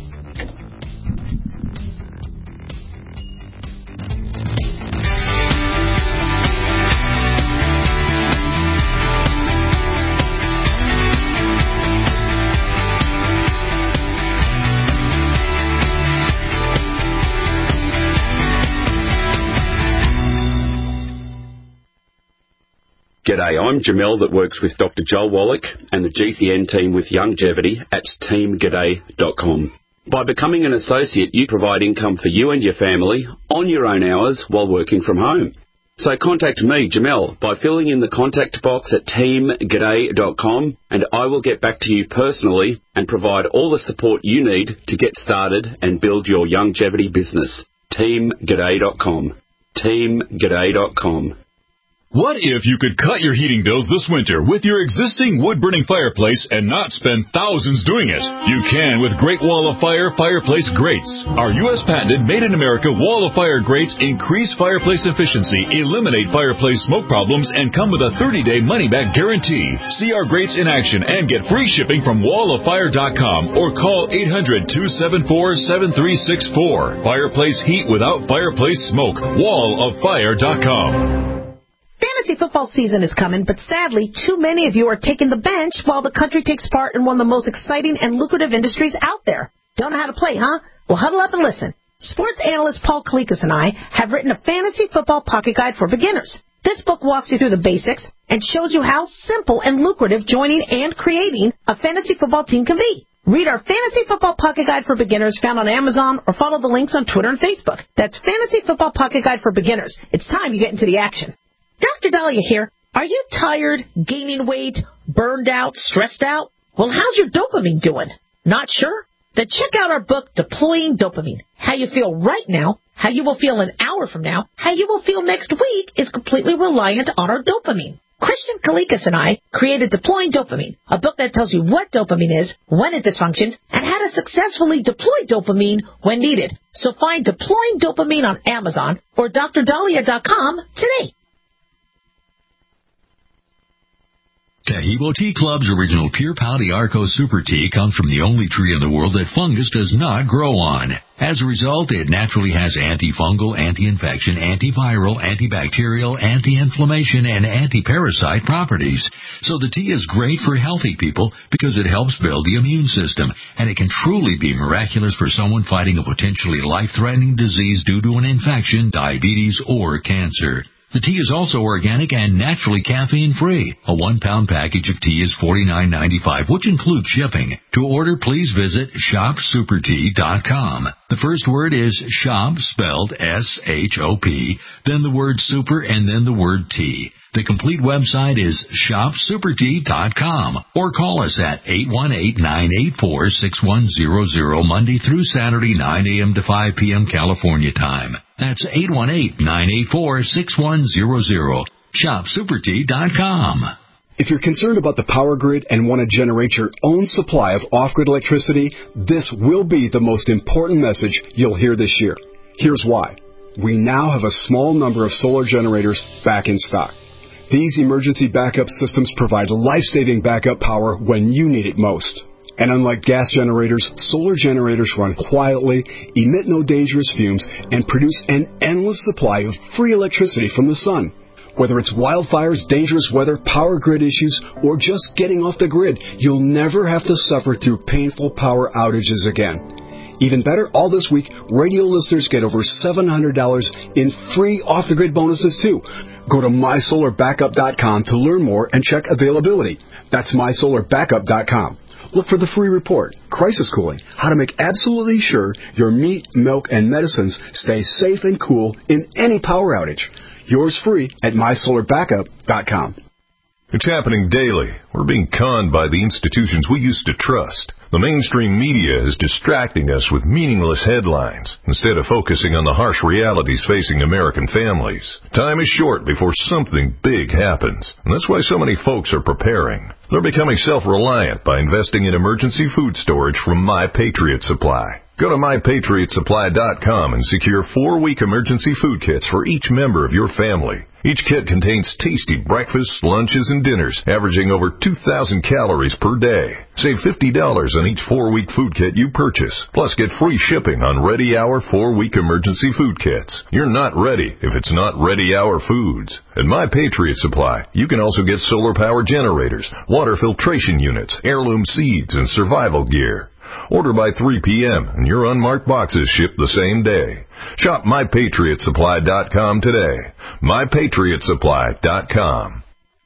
R: G'day, I'm Jamel that works with Doctor Joel Wallach and the G C N team with Longevity at team g'day dot com. By becoming an associate, you provide income for you and your family on your own hours while working from home. So contact me, Jamel, by filling in the contact box at team g'day dot com, and I will get back to you personally and provide all the support you need to get started and build your longevity business. team g'day dot com. team g'day dot com.
G: What if you could cut your heating bills this winter with your existing wood-burning fireplace and not spend thousands doing it? You can with Great Wall of Fire Fireplace Grates. Our U S patented made-in-America Wall of Fire grates increase fireplace efficiency, eliminate fireplace smoke problems, and come with a thirty day money-back guarantee. See our grates in action and get free shipping from wall of fire dot com or call eight hundred, two seven four, seven three six four. Fireplace heat without fireplace smoke. wall of fire dot com.
E: Fantasy football season is coming, but sadly, too many of you are taking the bench while the country takes part in one of the most exciting and lucrative industries out there. Don't know how to play, huh? Well, huddle up and listen. Sports analyst Paul Kalikas and I have written a fantasy football pocket guide for beginners. This book walks you through the basics and shows you how simple and lucrative joining and creating a fantasy football team can be. Read our Fantasy Football Pocket Guide for Beginners found on Amazon or follow the links on Twitter and Facebook. That's Fantasy Football Pocket Guide for Beginners. It's time you get into the action. Doctor Dahlia here. Are you tired, gaining weight, burned out, stressed out? Well, how's your dopamine doing? Not sure? Then check out our book, Deploying Dopamine. How you feel right now, how you will feel an hour from now, how you will feel next week is completely reliant on our dopamine. Christian Kalikas and I created Deploying Dopamine, a book that tells you what dopamine is, when it dysfunctions, and how to successfully deploy dopamine when needed. So find Deploying Dopamine on Amazon or D R Dahlia dot com today.
S: Taheebo Tea Club's original Pure Pau Arco Super Tea comes from the only tree in the world that fungus does not grow on. As a result, it naturally has antifungal, anti-infection, antiviral, antibacterial, anti-inflammation, and anti-parasite properties. So the tea is great for healthy people because it helps build the immune system, and it can truly be miraculous for someone fighting a potentially life-threatening disease due to an infection, diabetes, or cancer. The tea is also organic and naturally caffeine-free. A one-pound package of tea is forty-nine ninety-five, which includes shipping. To order, please visit shop super tea dot com. The first word is shop, spelled S H O P, then the word super, and then the word tea. The complete website is shop super tea dot com, or call us at eight one eight, nine eight four, six one zero zero Monday through Saturday, nine a.m. to five p.m. California time. That's eight one eight, nine eight four, six one zero zero. shop super tea dot com.
F: If you're concerned about the power grid and want to generate your own supply of off-grid electricity, this will be the most important message you'll hear this year. Here's why. We now have a small number of solar generators back in stock. These emergency backup systems provide life-saving backup power when you need it most. And unlike gas generators, solar generators run quietly, emit no dangerous fumes, and produce an endless supply of free electricity from the sun. Whether it's wildfires, dangerous weather, power grid issues, or just getting off the grid, you'll never have to suffer through painful power outages again. Even better, all this week, radio listeners get over seven hundred dollars in free off-the-grid bonuses, too. Go to my solar backup dot com to learn more and check availability. That's my solar backup dot com. Look for the free report, Crisis Cooling, how to make absolutely sure your meat, milk, and medicines stay safe and cool in any power outage. Yours free at my solar backup dot com.
T: It's happening daily. We're being conned by the institutions we used to trust. The mainstream media is distracting us with meaningless headlines instead of focusing on the harsh realities facing American families. Time is short before something big happens, and that's why so many folks are preparing. They're becoming self-reliant by investing in emergency food storage from My Patriot Supply. Go to my patriot supply dot com and secure four-week emergency food kits for each member of your family. Each kit contains tasty breakfasts, lunches, and dinners, averaging over two thousand calories per day. Save fifty dollars on each four-week food kit you purchase. Plus, get free shipping on Ready Hour four-week emergency food kits. You're not ready if it's not Ready Hour Foods. At My Patriot Supply, you can also get solar power generators, water filtration units, heirloom seeds, and survival gear. Order by three p.m. and your unmarked boxes ship the same day. Shop my patriot supply dot com today. my patriot supply dot com.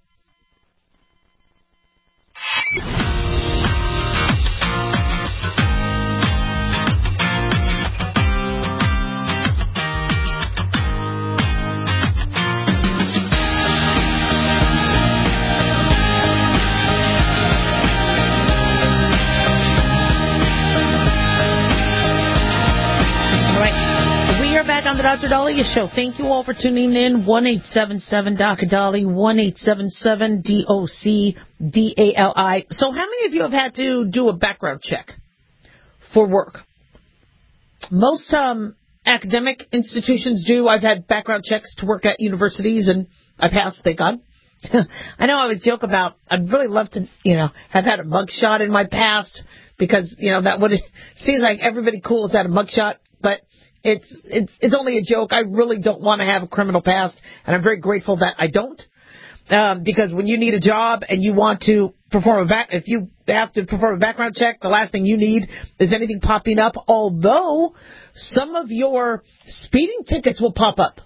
D: On the Doctor Dahlia Show. Thank you all for tuning in. one eight seven seven D O C D A L I, one eight seven seven D O C D A L I. So how many of you have had to do a background check for work? Most um, academic institutions do. I've had background checks to work at universities, and I passed, thank God. I know I always joke about, I'd really love to, you know, have had a mugshot in my past, because, you know, that would, seems like everybody cool has had a mugshot, but It's it's it's only a joke. I really don't want to have a criminal past, and I'm very grateful that I don't. Um, because when you need a job and you want to perform a back, if you have to perform a background check, the last thing you need is anything popping up. Although some of your speeding tickets will pop up.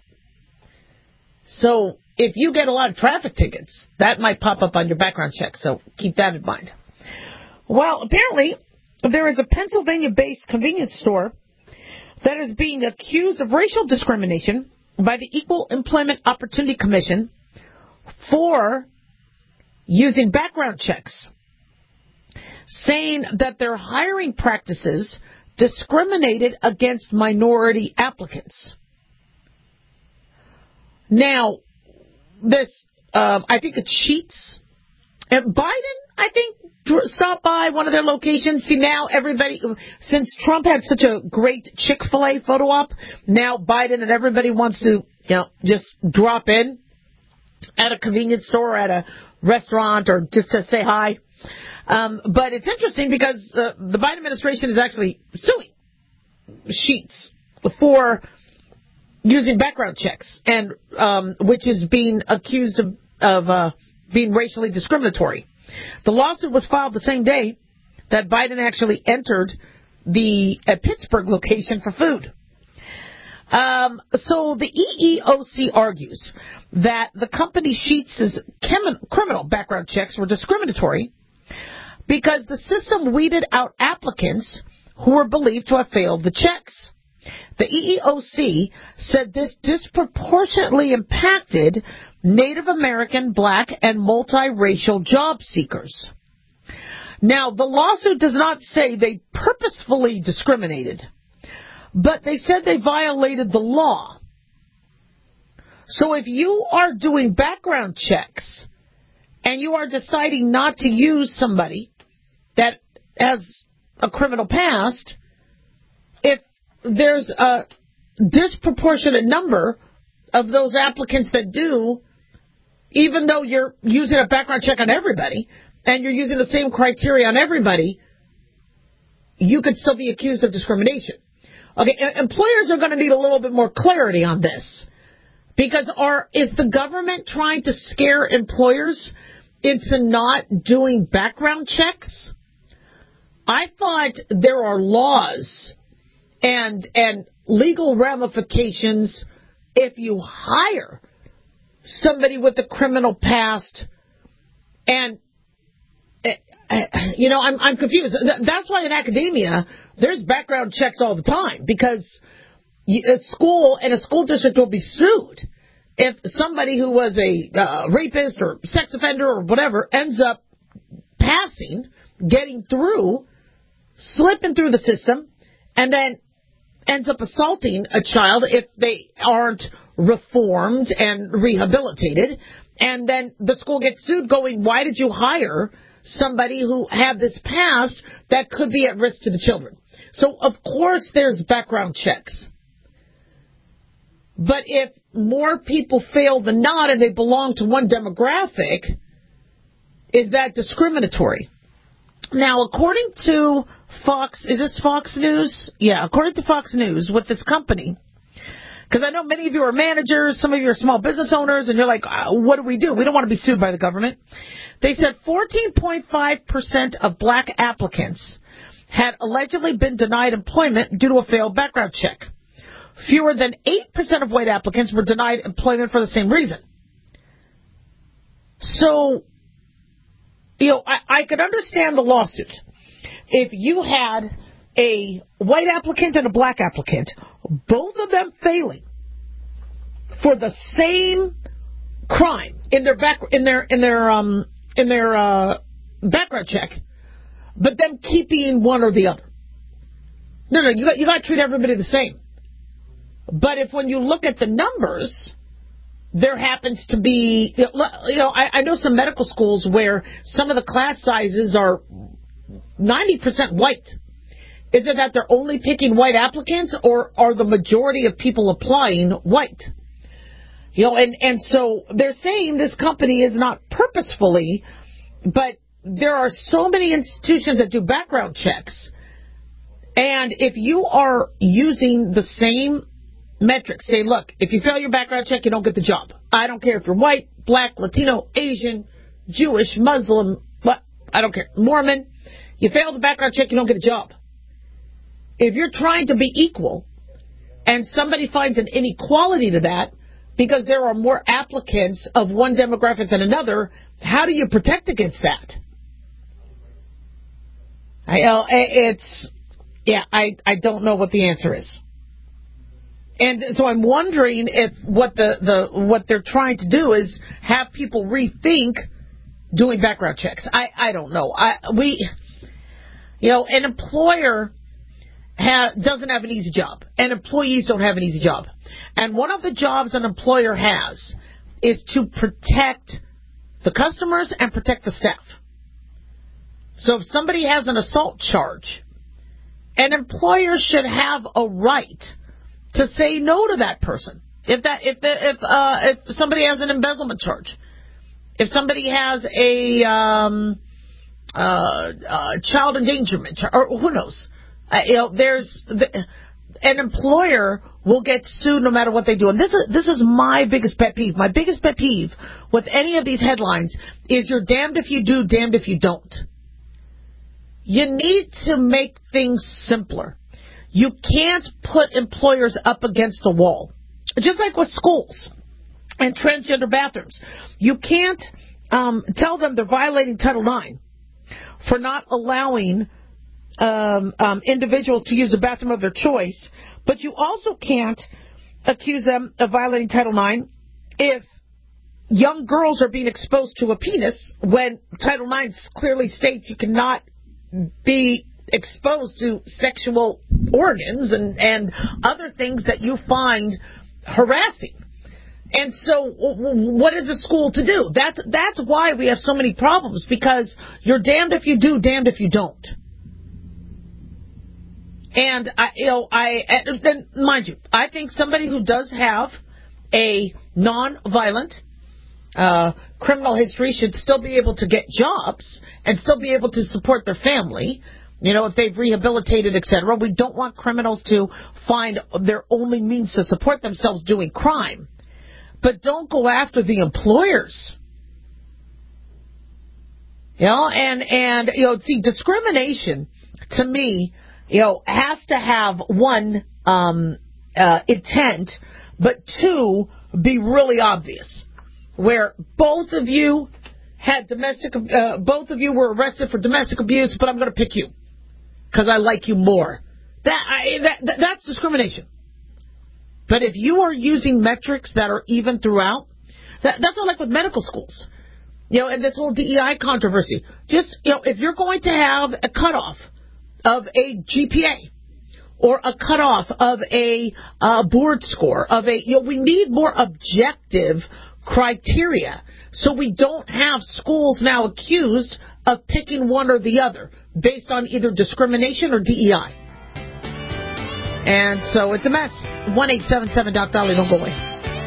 D: So if you get a lot of traffic tickets, that might pop up on your background check. So keep that in mind. Well, apparently, there is a Pennsylvania-based convenience store that is being accused of racial discrimination by the Equal Employment Opportunity Commission for using background checks, saying that their hiring practices discriminated against minority applicants. Now, this, uh, I think it's Sheetz. And Biden, I think, stopped by one of their locations. See, now everybody, since Trump had such a great Chick-fil-A photo op, now Biden and everybody wants to, you know, just drop in at a convenience store, at a restaurant, or just to say hi. Um, but it's interesting because uh, the Biden administration is actually suing Sheetz for using background checks, and um, which is being accused of, of uh, being racially discriminatory. The lawsuit was filed the same day that Biden actually entered the uh, Pittsburgh location for food. Um, so the E E O C argues that the company Sheetz' chem- criminal background checks were discriminatory because the system weeded out applicants who were believed to have failed the checks. The E E O C said this disproportionately impacted Native American, Black, and multiracial job seekers. Now, the lawsuit does not say they purposefully discriminated, but they said they violated the law. So if you are doing background checks and you are deciding not to use somebody that has a criminal past, if there's a disproportionate number of those applicants that do, even though you're using a background check on everybody and you're using the same criteria on everybody, you could still be accused of discrimination. Okay, employers are going to need a little bit more clarity on this, because are is the government trying to scare employers into not doing background checks? I thought there are laws and and legal ramifications if you hire somebody with a criminal past. And you know, I'm I'm confused. That's why in academia there's background checks all the time, because at school and a school district will be sued if somebody who was a uh, rapist or sex offender or whatever ends up passing, getting through, slipping through the system, and then ends up assaulting a child if they aren't reformed and rehabilitated. And then the school gets sued going, why did you hire somebody who had this past that could be at risk to the children? So, of course, there's background checks. But if more people fail than not and they belong to one demographic, is that discriminatory? Now, according to Fox, is this Fox News? Yeah, according to Fox News, with this company, because I know many of you are managers, some of you are small business owners, and you're like, uh, what do we do? We don't want to be sued by the government. They said fourteen point five percent of black applicants had allegedly been denied employment due to a failed background check. Fewer than eight percent of white applicants were denied employment for the same reason. So, you know, I, I could understand the lawsuit. If you had a white applicant and a black applicant, both of them failing for the same crime in their back in their in their um in their uh, background check, but them keeping one or the other. No, no, you got you got to treat everybody the same. But if when you look at the numbers, there happens to be, you know, I, I know some medical schools where some of the class sizes are ninety percent white. Is it that they're only picking white applicants, or are the majority of people applying white? You know, and, and so they're saying this company is not purposefully, but there are so many institutions that do background checks. And if you are using the same metrics, say, look, if you fail your background check, you don't get the job. I don't care if you're white, black, Latino, Asian, Jewish, Muslim, what, I don't care, Mormon. You fail the background check, you don't get a job. If you're trying to be equal and somebody finds an inequality to that because there are more applicants of one demographic than another, how do you protect against that? I, uh, it's, yeah, I, I don't know what the answer is. And so I'm wondering if what the, the what they're trying to do is have people rethink doing background checks. I, I don't know. I we, you know, an employer ha, doesn't have an easy job, and employees don't have an easy job. And one of the jobs an employer has is to protect the customers and protect the staff. So if somebody has an assault charge, an employer should have a right to say no to that person. If that, if the, if uh, if somebody has an embezzlement charge, if somebody has a um, uh, uh, child endangerment charge, or who knows, uh, you know, there's the, an employer will get sued no matter what they do. And this is this is my biggest pet peeve. My biggest pet peeve with any of these headlines is you're damned if you do, damned if you don't. You need to make things simpler. You can't put employers up against a wall. Just like with schools and transgender bathrooms. You can't um, tell them they're violating Title nine for not allowing um, um, individuals to use the bathroom of their choice, but you also can't accuse them of violating Title nine if young girls are being exposed to a penis when Title nine clearly states you cannot be exposed to sexual organs and, and other things that you find harassing. And so what is a school to do? That's, that's why we have so many problems, because you're damned if you do, damned if you don't. And, I, you know, I, and mind you, I think somebody who does have a non-violent uh, criminal history should still be able to get jobs and still be able to support their family. You know, if they've rehabilitated, et cetera. We don't want criminals to find their only means to support themselves doing crime. But don't go after the employers. You know, and, and, you know, see, discrimination, to me, you know, has to have, one, um, uh, intent, but two, be really obvious. Where both of you had domestic, uh, both of you were arrested for domestic abuse, but I'm going to pick you because I like you more. That, I, that, that that's discrimination. But if you are using metrics that are even throughout, that, that's not like with medical schools. You know, and this whole D E I controversy. Just, you know, if you're going to have a cutoff of a G P A or a cutoff of a uh, board score, of a, you know, we need more objective criteria so we don't have schools now accused of picking one or the other based on either discrimination or D E I. And so it's a mess. one eight seven seven Doc Dolly, don't go away.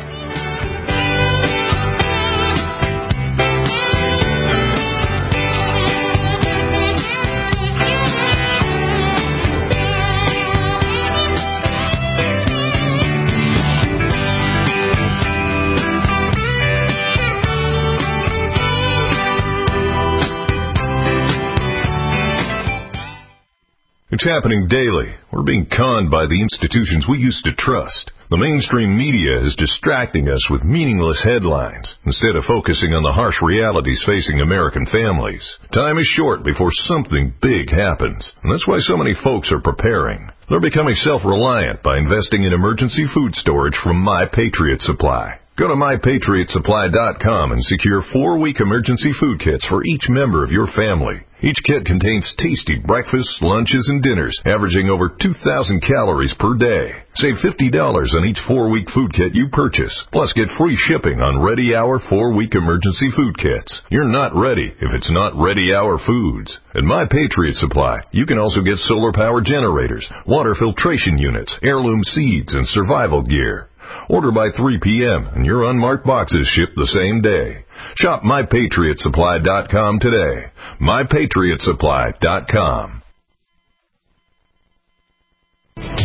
T: It's happening daily. We're being conned by the institutions we used to trust. The mainstream media is distracting us with meaningless headlines instead of focusing on the harsh realities facing American families. Time is short before something big happens, and that's why so many folks are preparing. They're becoming self-reliant by investing in emergency food storage from My Patriot Supply. Go to my patriot supply dot com and secure four-week emergency food kits for each member of your family. Each kit contains tasty breakfasts, lunches, and dinners, averaging over two thousand calories per day. Save fifty dollars on each four-week food kit you purchase, plus get free shipping on Ready Hour four-week emergency food kits. You're not ready if it's not Ready Hour Foods. At My Patriot Supply, you can also get solar power generators, water filtration units, heirloom seeds, and survival gear. Order by three p.m. and your unmarked boxes ship the same day. Shop my patriot supply dot com today. my patriot supply dot com.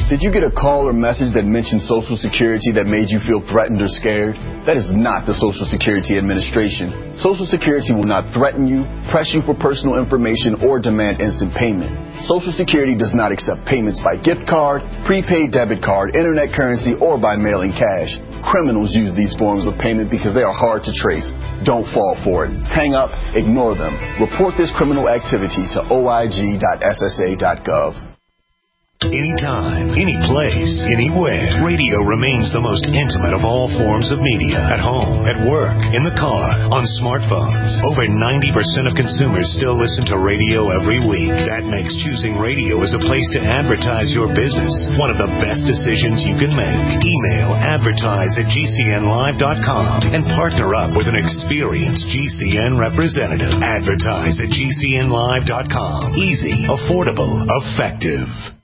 U: Did you get a call or message that mentioned Social Security that made you feel threatened or scared? That is not the Social Security Administration. Social Security will not threaten you, press you for personal information, or demand instant payment. Social Security does not accept payments by gift card, prepaid debit card, internet currency, or by mailing cash. Criminals use these forms of payment because they are hard to trace. Don't fall for it. Hang up, ignore them. Report this criminal activity to O I G dot S S A dot gov.
V: Anytime, any place, anywhere, radio remains the most intimate of all forms of media. At home, at work, in the car, on smartphones. Over ninety percent of consumers still listen to radio every week. That makes choosing radio as a place to advertise your business one of the best decisions you can make. Email advertise at G C N live dot com and partner up with an experienced G C N representative. Advertise at G C N live dot com. Easy, affordable, effective.